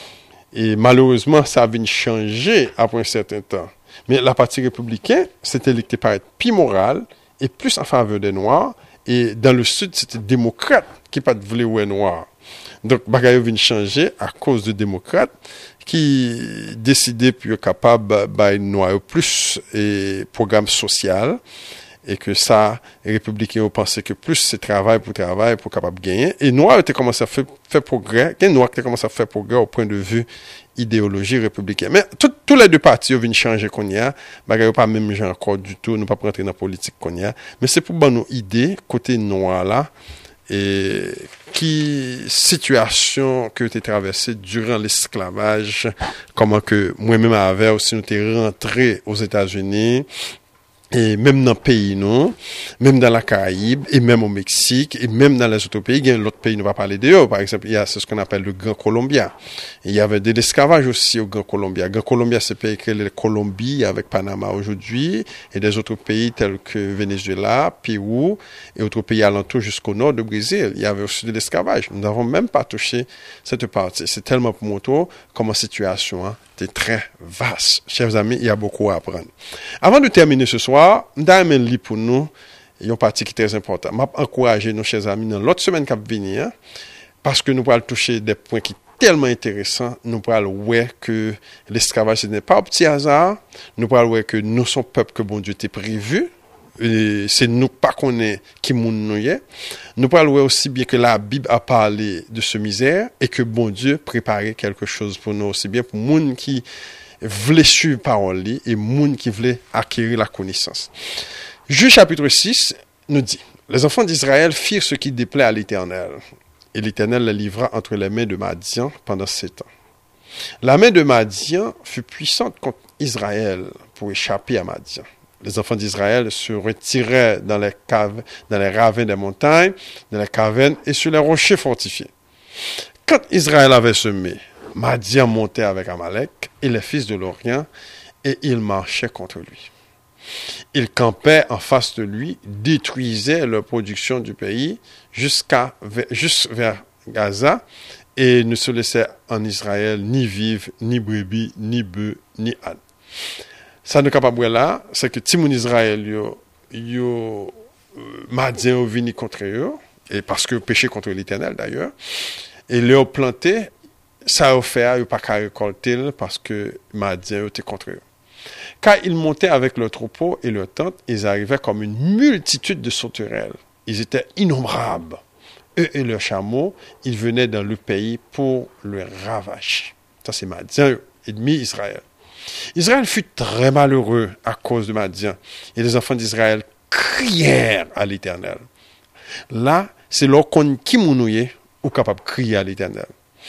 Et malheureusement, ça a venu changer après un certain temps. Mais la partie républicaine, c'était paraît plus moral et plus en faveur des Noirs. Et dans le sud, c'était démocrate qui pas voulu ouais noir. Donc, bagaille vient changer à cause de démocrates qui décidaient plus capable de noir plus et programme social. Et que ça, les républicains ont pensé que plus c'est travail pour capable gagner. Et Noir était commencé à faire progrès. Noir était commencé à faire progrès au point de vue idéologie républicaine. Mais tous les deux partis ont venu changer qu'on y a. Bagaille pas même genre encore du tout. Nous pas rentrer dans la politique qu'on y a. Mais c'est pour nous idée côté Noir là. Et qui situation que tu as traversée durant l'esclavage. Comment que moi-même avait aussi nous t'es rentré aux États-Unis. Et même dans le pays, non, même dans la Caraïbe, et même au Mexique, et même dans les autres pays, il y a l'autre pays, nous va parler d'ailleurs. Par exemple, il y a ce qu'on appelle le Grand Colombia. Et il y avait de l'esclavage aussi au Grand Colombia. Grand Colombia, c'est pays que la Colombie avec Panama aujourd'hui, et des autres pays tels que Venezuela, Pérou, et autres pays alentours jusqu'au nord du Brésil. Il y avait aussi de l'esclavage. Nous n'avons même pas touché cette partie. C'est tellement pour mon tour, comme situation, hein. C'est très vaste. Chers amis, il y a beaucoup à apprendre. Avant de terminer ce soir, je vais un livre pour nous. Il y a une partie qui est très importante. Je vais encourager nos chers amis dans l'autre semaine qui va venir, parce que nous allons toucher des points qui sont tellement intéressant. Nous pourrons voir que l'esclavage n'est pas un petit hasard. Nous pourrons voir que nous sommes peuple que bon Dieu t'a prévu. Et c'est nous pas qu'on est qui nous est. Nous pourrons voir aussi bien que la Bible a parlé de ce misère et que bon Dieu préparait quelque chose pour nous aussi bien pour moun qui voulait suivre parole et moun qui voulait acquérir la connaissance. Juge chapitre 6 nous dit: les enfants d'Israël firent ce qui déplaît à l'Éternel, et l'Éternel les livra entre les mains de Madian pendant 7 ans. La main de Madian fut puissante contre Israël pour échapper à Madian. Les enfants d'Israël se retiraient dans les caves, dans les ravins des montagnes, dans les cavernes et sur les rochers fortifiés. Quand Israël avait semé, Madian montait avec Amalek et les fils de l'Orient, et ils marchaient contre lui. Ils campaient en face de lui, détruisaient leur production du pays juste vers Gaza, et ne se laissaient en Israël ni vivre, ni brebis, ni bœufs, ni ânes. Ça nous capable là, c'est que Timoun Israël yo Madian vini contre eux, et parce que péché contre l'Éternel d'ailleurs, et leur planté, ça a fait, ils pas qu'à récolter parce que Madian était contre eux. Quand ils montaient avec leur troupeau et leur tente, ils arrivaient comme une multitude de sauterelles. Ils étaient innombrables. Eux et leurs chameaux, ils venaient dans le pays pour le ravager. Ça, c'est Madian, ennemi Israël. Israël fut très malheureux à cause de Madian. Et les enfants d'Israël crièrent à l'Éternel. Là, c'est lorsqu'on qui mounouye ou capable de crier à l'Éternel.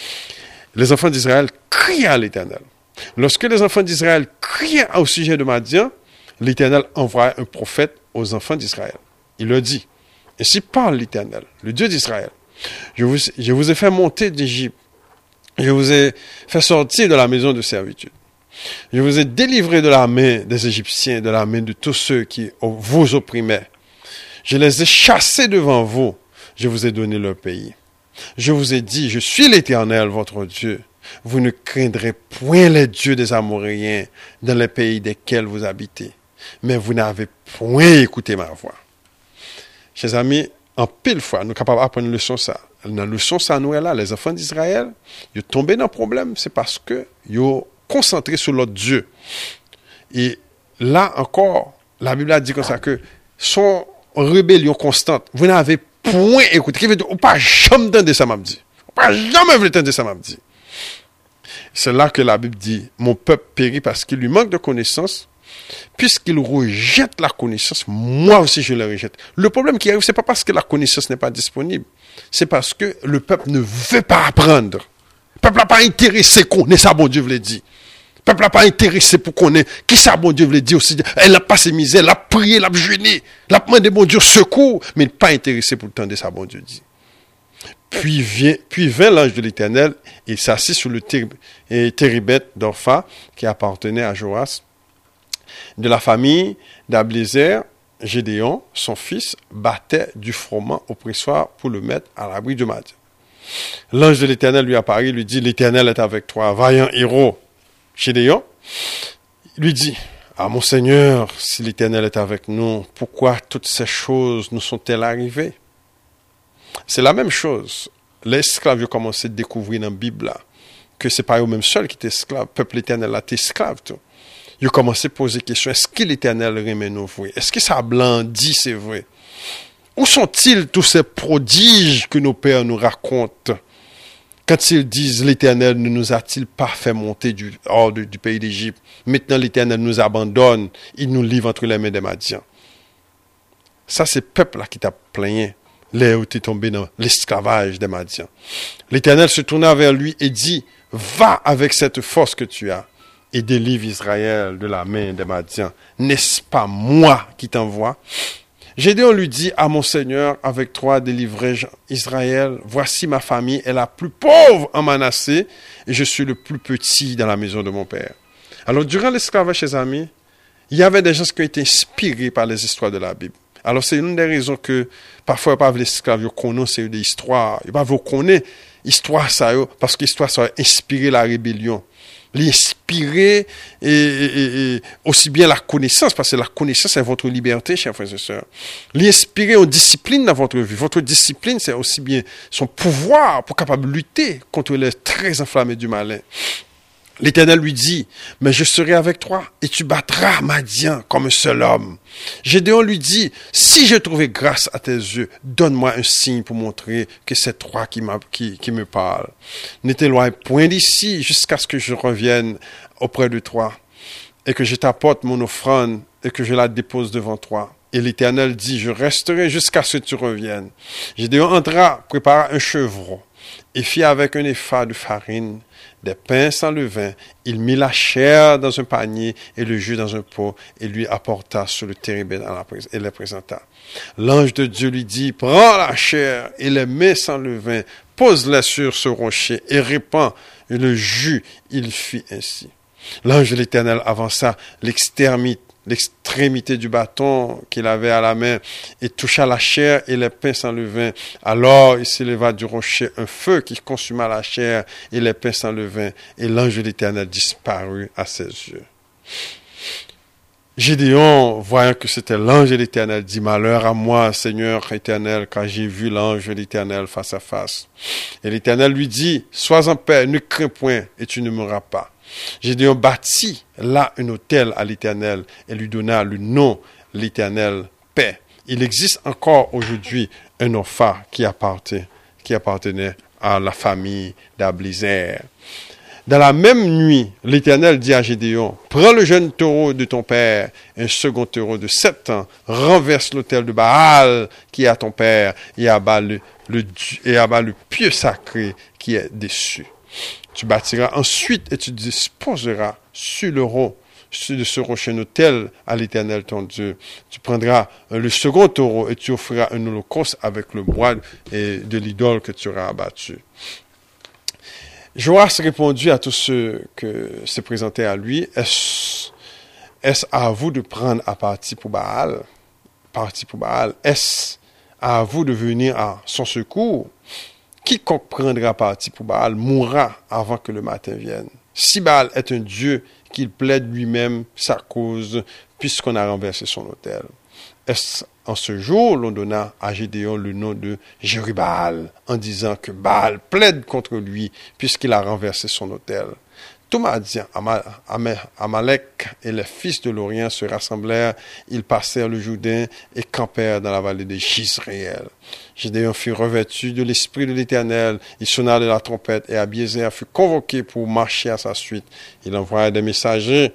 Les enfants d'Israël criaient à l'Éternel. Lorsque les enfants d'Israël criaient au sujet de Madian, l'Éternel envoya un prophète aux enfants d'Israël. Il leur dit: ainsi parle l'Éternel, le Dieu d'Israël. Je vous ai fait monter d'Égypte. Je vous ai fait sortir de la maison de servitude. Je vous ai délivré de la main des Égyptiens, de la main de tous ceux qui vous opprimaient. Je les ai chassés devant vous. Je vous ai donné leur pays. Je vous ai dit: je suis l'Éternel, votre Dieu. Vous ne craindrez point les dieux des Amoréens dans les pays desquels vous habitez. Mais vous n'avez point écouté ma voix. Chers amis, en pile fois, nous sommes capables d'apprendre une leçon ça. Dans la leçon ça, nous est là, les enfants d'Israël, ils sont tombés dans le problème, c'est parce que ils sont concentrés sur l'autre Dieu. Et là encore, la Bible a dit comme ça que son rébellion constante, vous n'avez point écouté. Qui veut dire, ou pas jamais entendu ça m'a dit. Ou pas jamais voulu entendre ça m'a dit. C'est là que la Bible dit: mon peuple périt parce qu'il lui manque de connaissance. Puisqu'il rejette la connaissance, moi aussi je la rejette. Le problème qui arrive, c'est pas parce que la connaissance n'est pas disponible. C'est parce que le peuple ne veut pas apprendre. Le peuple n'a pas intéressé qu'on ait ça, bon Dieu voulait dire. Le peuple n'a pas intéressé pour qu'on ait qui ça, bon Dieu voulait dire aussi. Elle n'a pas ses misères, elle a prié, elle a jeûné, elle a demandé bon Dieu secours, mais elle n'est pas intéressé pour le temps de ça, bon Dieu dit. Puis vint l'ange de l'Éternel et s'assit sur le téribet d'Orpha qui appartenait à Joas. De la famille d'Ablézer, Gédéon, son fils, battait du froment au pressoir pour le mettre à l'abri de Madian. L'ange de l'Éternel lui apparut, lui dit: l'Éternel est avec toi, vaillant héros. Gédéon lui dit: ah mon Seigneur, si l'Éternel est avec nous, pourquoi toutes ces choses nous sont-elles arrivées? C'est la même chose. Les esclaves ont commencé à découvrir dans la Bible là, que ce n'est pas eux-mêmes seuls qui étaient esclaves. Le peuple éternel là, t'es esclave. Tout. Ils ont commencé à poser la question: est-ce que l'Éternel remet nous vrai? Est-ce que ça blandit, c'est vrai? Où sont-ils tous ces prodiges que nos pères nous racontent? Quand ils disent: l'Éternel ne nous a-t-il pas fait monter hors du pays d'Égypte? Maintenant l'Éternel nous abandonne, il nous livre entre les mains des Madians. Ça, c'est le peuple là qui t'a plaigné. Là où tu es tombé dans l'esclavage des Madians. L'Éternel se tourna vers lui et dit: va avec cette force que tu as et délivre Israël de la main des Madians. N'est-ce pas moi qui t'envoie? Gédéon lui dit: à mon Seigneur, avec toi délivrai-je Israël. Voici ma famille est la plus pauvre en Manassé et je suis le plus petit dans la maison de mon père. Alors, durant l'esclavage, chers amis, il y avait des gens qui ont été inspirés par les histoires de la Bible. Alors, c'est une des raisons que parfois, pas les esclaves, ils connaissent des histoires. Ils ne connaissent pas l'histoire, ça, parce que l'histoire, ça a inspiré la rébellion. L'inspirer et aussi bien la connaissance, parce que la connaissance est votre liberté, chers frères et sœurs. L'inspirer en discipline dans votre vie. Votre discipline, c'est aussi bien son pouvoir pour capable de lutter contre les traits enflammés du malin. L'Éternel lui dit, mais je serai avec toi et tu battras Madian comme un seul homme. Gédéon lui dit, si j'ai trouvé grâce à tes yeux, donne-moi un signe pour montrer que c'est toi qui me parle. Ne t'éloigne point d'ici jusqu'à ce que je revienne auprès de toi et que je t'apporte mon offrande et que je la dépose devant toi. Et l'Éternel dit, je resterai jusqu'à ce que tu reviennes. Gédéon entra, prépara un chevreau et fit avec un épha de farine des pains sans levain. Il mit la chair dans un panier et le jus dans un pot et lui apporta sur le térébinthe et les présenta. L'ange de Dieu lui dit, prends la chair et les mets sans levain, pose-les sur ce rocher et répands le jus. Il fit ainsi. L'ange de l'Éternel avança l'extrémité du bâton qu'il avait à la main et toucha la chair et les pains sans levain. Alors il s'éleva du rocher un feu qui consuma la chair et les pains sans levain, et l'ange de l'Éternel disparut à ses yeux. Gédéon, voyant que c'était l'ange de l'Éternel, dit, malheur à moi, Seigneur éternel, car j'ai vu l'ange de l'Éternel face à face. Et l'Éternel lui dit, sois en paix, ne crains point, et tu ne mourras pas. Gédéon bâtit là un autel à l'Éternel et lui donna le nom l'Éternel paix. Il existe encore aujourd'hui un Opha qui appartenait à la famille d'Ablézer. Dans la même nuit, l'Éternel dit à Gédéon, prends le jeune taureau de ton père, un second taureau de 7 ans, renverse l'autel de Baal qui est à ton père et abat le pieu sacré qui est dessus. Tu bâtiras ensuite et tu disposeras sur de ce rocher un autel à l'Éternel ton Dieu. Tu prendras le second taureau et tu offriras un holocauste avec le bois de l'idole que tu auras abattu. Joas répondit à tous ceux que se présentaient à lui, est-ce à vous de prendre à partie pour Baal? Est-ce à vous de venir à son secours? Quiconque prendra parti pour Baal mourra avant que le matin vienne. Si Baal est un dieu, qu'il plaide lui-même sa cause, puisqu'on a renversé son autel. En ce jour, l'on donna à Gédéon le nom de Jérubbaal, en disant que Baal plaide contre lui, puisqu'il a renversé son autel. Tout Madian, Amalek et les fils de l'Orient se rassemblèrent, ils passèrent le Jourdain et campèrent dans la vallée de Jizréel. Gédéon fut revêtu de l'esprit de l'Éternel, il sonna de la trompette et Abiézer fut convoqué pour marcher à sa suite. Il envoya des messagers,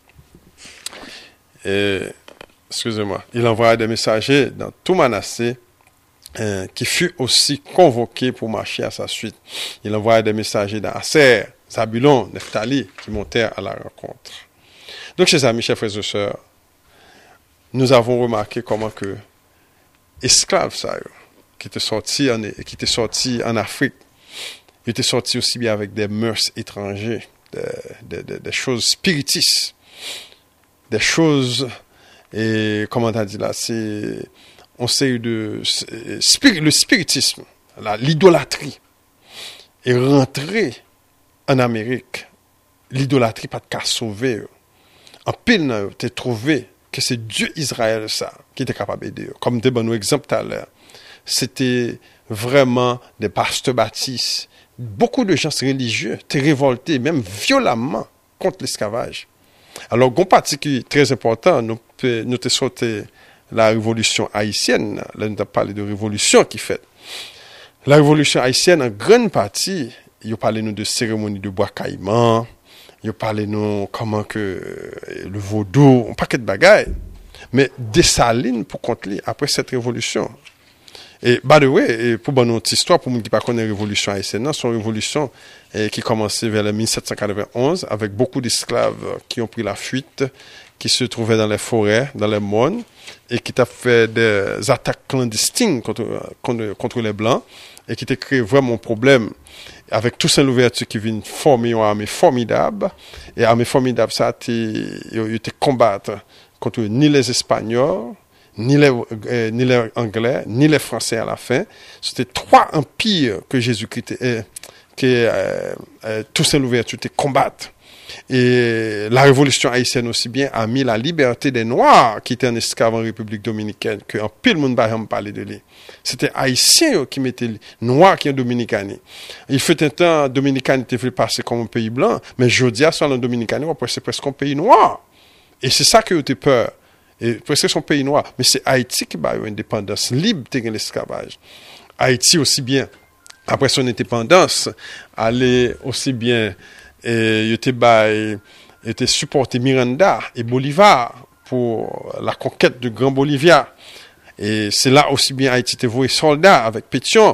il envoya des messagers dans tout Manassé, qui fut aussi convoqué pour marcher à sa suite. Il envoya des messagers dans Aser, Zabulon, Nephtali, qui montèrent à la rencontre. Donc, chers amis, chers frères et sœurs, nous avons remarqué comment que esclaves, ça, qui étaient sortis en Afrique, ils étaient sortis aussi bien avec des mœurs étrangères, des choses spiritistes, des choses, et comment on a dit là, on sait le spiritisme, l'idolâtrie, est rentré en Amérique. L'idolâtrie pas de cas sauver. En pile, tu as trouvé que c'est Dieu Israël ça qui était capable d'aider. Comme tu bon exemple tout à l'heure. C'était vraiment des pasteurs baptistes. Beaucoup de gens religieux étaient révoltés, même violemment, contre l'esclavage. Alors, un parti qui est très important, nous avons sauté la révolution haïtienne. Là, nous avons parlé de révolution qui fait. La révolution haïtienne, en grande partie, il parlait nous de cérémonie de bois caïman, il parlait nous comment que le vaudou, un paquet de bagailles. Mais Dessalines pour contre lui après cette révolution. Et by the way, pour bonne autre histoire, pour nous qui pas connaît la révolution haïtienne, c'est une révolution qui commençait vers le 1791 avec beaucoup d'esclaves qui ont pris la fuite, qui se trouvaient dans les forêts, dans les monts, et qui t'a fait des attaques clandestines contre les Blancs, et qui t'a créé vraiment un problème avec tout ça l'ouverture qui vient former une armée formidable, et l'armée formidable, ça a été combattre contre ni les Espagnols, ni les Anglais, ni les Français à la fin. C'était 3 empires que Jésus-Christ, Toussaint Louverture te combattre. Et la révolution haïtienne aussi bien a mis la liberté des Noirs qui étaient en esclaves en République dominicaine, que en pile monde pas parler de lui. C'était haïtiens qui mettaient Noirs qui en Dominicaine. Il fait un temps Dominicaine était fait passer comme un pays blanc, mais aujourd'hui à en Dominicaine, c'est presque un pays noir. Et c'est ça que vous avez peur. Et presque son pays noir, mais c'est Haïti qui a eu une indépendance libre de l'esclavage. Haïti aussi bien après son indépendance, allait aussi bien et était supporté Miranda et Bolivar pour la conquête du Grand Bolivia. Et c'est là aussi bien Haïti était voué soldat avec Pétion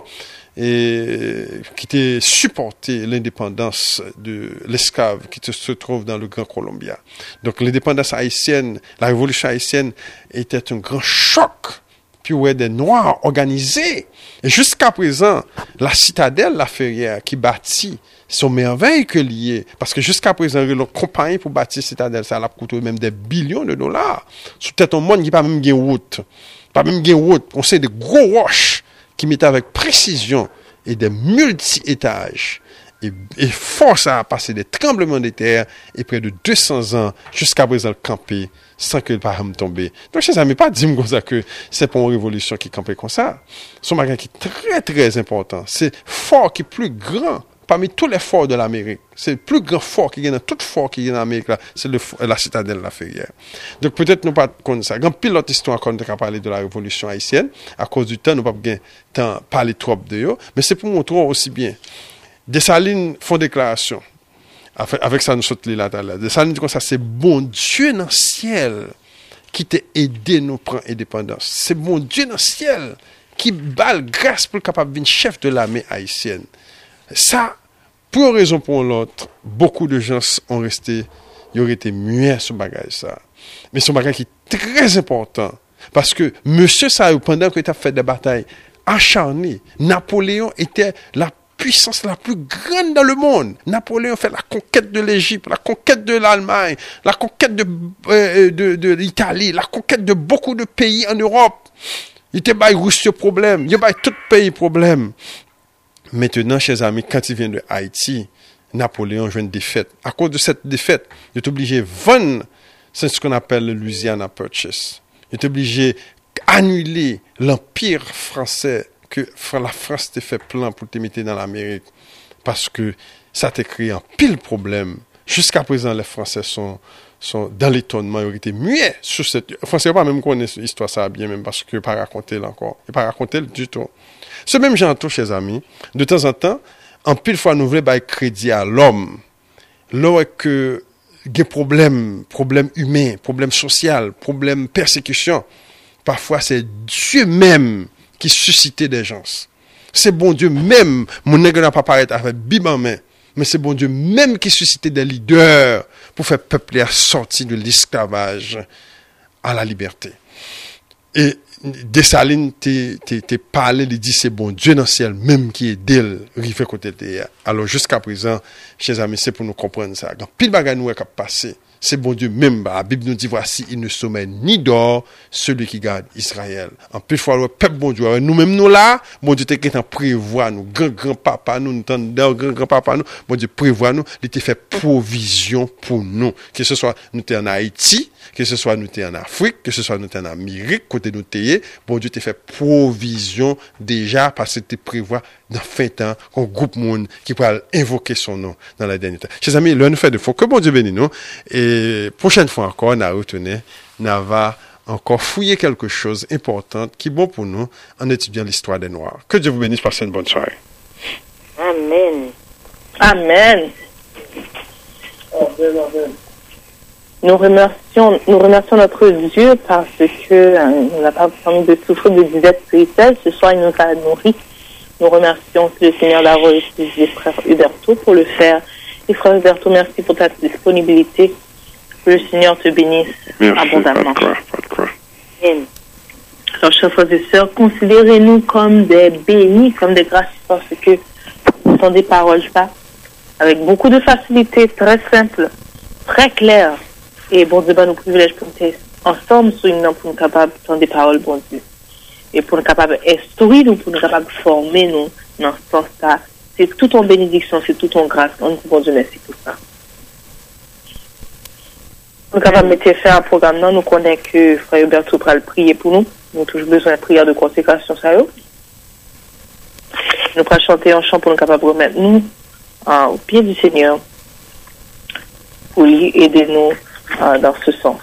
et qui était supporté l'indépendance de l'esclave qui se trouve dans le Grand Colombia. Donc l'indépendance haïtienne, la révolution haïtienne était un grand choc. Puis ouais, des Noirs organisés. Et jusqu'à présent, la citadelle La Ferrière qui bâtit son merveille que lié. Parce que jusqu'à présent, leur compagnie pour bâtir citadelle, ça a coûté même des billions de dollars. Sous peut-être un monde qui n'a pas même gain route. Pas même gain route. On sait des gros roches qui mettent avec précision et des multi-étages. Et force à passer des tremblements de terre et près de 200 ans jusqu'à présent camper sans que le parent tombe. Donc, chers amis, pas dire comme ça que c'est pour une révolution qui campait comme ça. C'est un magasin qui est très, très important. C'est fort qui est plus grand parmi tous les forts de l'Amérique. C'est le plus grand fort qui est dans tout fort qui est en Amérique là. C'est la citadelle La Ferrière. Donc, peut-être nous pas comme ça. Quand pile l'autre histoire quand on a parlé de la révolution haïtienne, à cause du temps, nous pas bien temps parler trop de eux, mais c'est pour montrer aussi bien. Dessalines font déclaration. Avec ça, nous sautons là. Dessalines dit comme ça, c'est bon Dieu dans le ciel qui t'a aidé nous prendre indépendance. C'est bon Dieu dans le ciel qui balle grâce pour le capable de chef de l'armée haïtienne. Ça, pour une raison ou pour l'autre, beaucoup de gens ont resté, ils auraient été muets sur ce bagage ça. Mais c'est un bagage qui est très important. Parce que monsieur Saïd, pendant qu'il a fait des batailles acharnées, Napoléon était la puissance la plus grande dans le monde. Napoléon fait la conquête de l'Égypte, la conquête de l'Allemagne, la conquête de l'Italie, la conquête de beaucoup de pays en Europe. Il était bail Russie problème, il bail tout pays problème. Maintenant, chers amis, quand il vient de Haïti, Napoléon joue une défaite. À cause de cette défaite, il est obligé de vendre ce qu'on appelle le Louisiana Purchase. Il est obligé d'annuler l'empire français que la France t'a fait plan pour te mettre dans l'Amérique parce que ça t'a créé un pile problème. Jusqu'à présent, les Français sont dans l'étonnement, ils ont été muets sur cette... Les Français n'ont pas même connu l'histoire ça bien, même parce qu'ils n'ont pas raconté encore. Ils n'ont pas raconté du tout. Ce même genre, chers amis, de temps en temps, en pile fois, nous voulons donner crédit à l'homme. Lorsque il y a problème humain, problème social, problème persécution, parfois c'est Dieu même qui suscitait des gens. C'est bon Dieu même, mon nègre n'a pas paraître avec Bible en main, mais c'est bon Dieu même qui suscitait des leaders pour faire peuple à sortir de l'esclavage à la liberté. Et Dessalines t'es parlé, il dit c'est bon Dieu dans le ciel même qui est d'elle, rive côté de. Alors jusqu'à présent, chers amis, c'est pour nous comprendre ça. Quand pile bagage nous est passé, c'est bon Dieu même. La Bible nous dit voici, il ne sommeille ni dort celui qui garde Israël. En plus fois le peuple bon Dieu, nous-mêmes nous là, bon Dieu t'es qui prévoit nous, grand papa nous grand papa nous, bon Dieu prévoit nous, il t'a fait provision pour nous, que ce soit nous t'es en Haïti, que ce soit nous t'es en Afrique, que ce soit nous t'es en Amérique, côté nous t'es, bon Dieu t'a fait provision déjà parce que t'es prévoit dans fin temps qu'on groupe monde qui pourra invoquer son nom dans la dernière temps. Chers amis, là nous fait de faut que bon Dieu bénisse nous et prochaine fois encore on a retourné, on va encore fouiller quelque chose d'important qui est bon pour nous en étudiant l'histoire des Noirs. Que Dieu vous bénisse, passez une bonne soirée. Amen. Amen. Nous remercions notre Dieu parce que nous n'a pas permis de souffrir de disette spirituelle. Ce soir, il nous a nourris. Nous remercions le Seigneur d'avoir utilisé frère Huberto pour le faire. Et frère Huberto, merci pour ta disponibilité. Que le Seigneur te bénisse abondamment. Pas de quoi. Alors, chers frères et sœurs, considérez-nous comme des bénis, comme des grâces, parce que nous sommes des paroles avec beaucoup de facilité, très simple, très claire. Et bon Dieu, nous privilège pour nous ensemble sur une pour nous capables de des paroles, bon Dieu. Et pour nous capables d'instruire nous, pour nous capables de former nous dans ce sens-là. C'est tout en bénédiction, c'est tout en grâce. On dit bon Dieu, merci pour ça. Nous sommes capables de mettre fin à un programme. Nous connaissons que Frère Huberto va prier pour nous. Nous avons toujours besoin de prière de consécration. Ça y est. Nous allons chanter un chant pour nous capables de remettre nous au pied du Seigneur pour lui aider nous dans ce sens.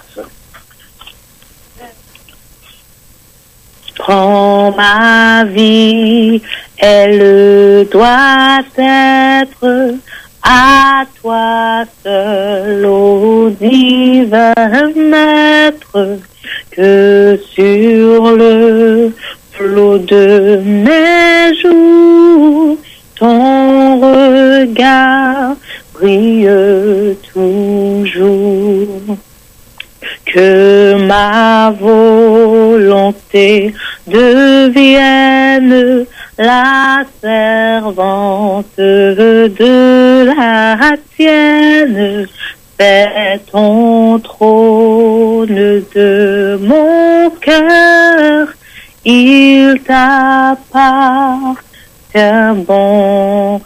Prends ma vie, elle doit être à toi seul, ô divin maître, que sur le flot de mes jours, ton regard brille toujours. Que ma volonté devienne la servante de la tienne. Fais ton trône de mon cœur, il t'appartient, bon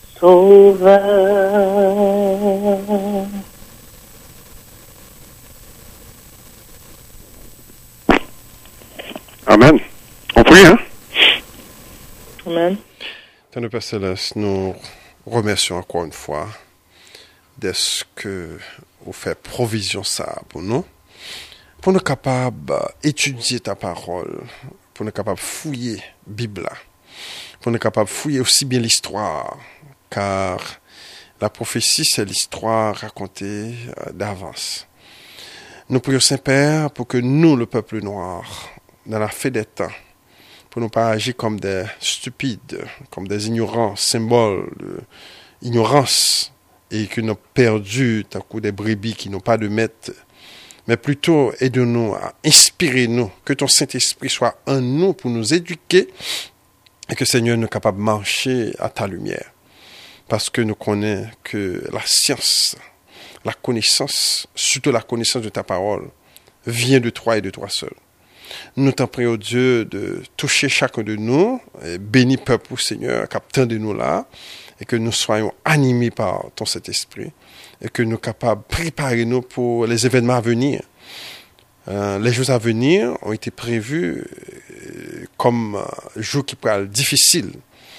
Sauveur. Amen. On prie, hein? Amen. Dans le Père Céleste, nous remercions encore une fois de ce que vous faites provision ça pour nous capables d'étudier ta parole, pour nous capables de fouiller la Bible, pour nous capables de fouiller aussi bien l'histoire, car la prophétie, c'est l'histoire racontée d'avance. Nous prions Saint-Père pour que nous, le peuple noir, dans la fin des temps, pour ne pas agir comme des stupides, comme des ignorants, symboles d'ignorance, et que nous avons perdu d'un coup des brebis qui n'ont pas de maître, mais plutôt aide-nous à inspirer nous, que ton Saint-Esprit soit en nous pour nous éduquer, et que Seigneur nous capable de marcher à ta lumière. Parce que nous connaissons que la science, la connaissance, surtout la connaissance de ta parole, vient de toi et de toi seul. Nous t'en prions, Dieu, de toucher chacun de nous, et bénis peuple, Seigneur, captain de nous là, et que nous soyons animés par ton Saint-Esprit, et que nous soyons capables de préparer nous pour les événements à venir. Les jours à venir ont été prévus comme jours qui pourraient être difficiles.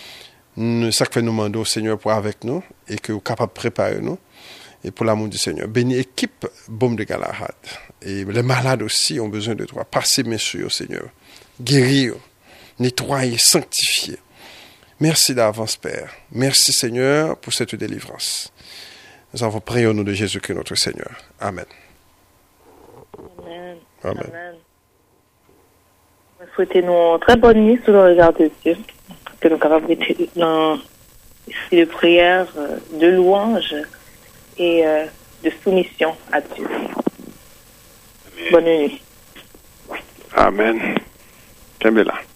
Ça fait nous demander au Seigneur pour avec nous, et que nous sommes capables de préparer nous. Et pour l'amour du Seigneur. Bénis équipe Baume de Galahad. Et les malades aussi ont besoin de toi. Passez, messieurs, au Seigneur. Guérir, nettoyer, sanctifier. Merci d'avance, Père. Merci, Seigneur, pour cette délivrance. Nous avons prié au nom de Jésus-Christ, notre Seigneur. Amen. Amen. Amen. Amen. Souhaitez-nous une très bonne nuit sous le regard de Dieu. Que nous sommes capables d'être dans l'esprit de prière, de louange et de soumission à Dieu. Bonne nuit. Amen. Qu'est-ce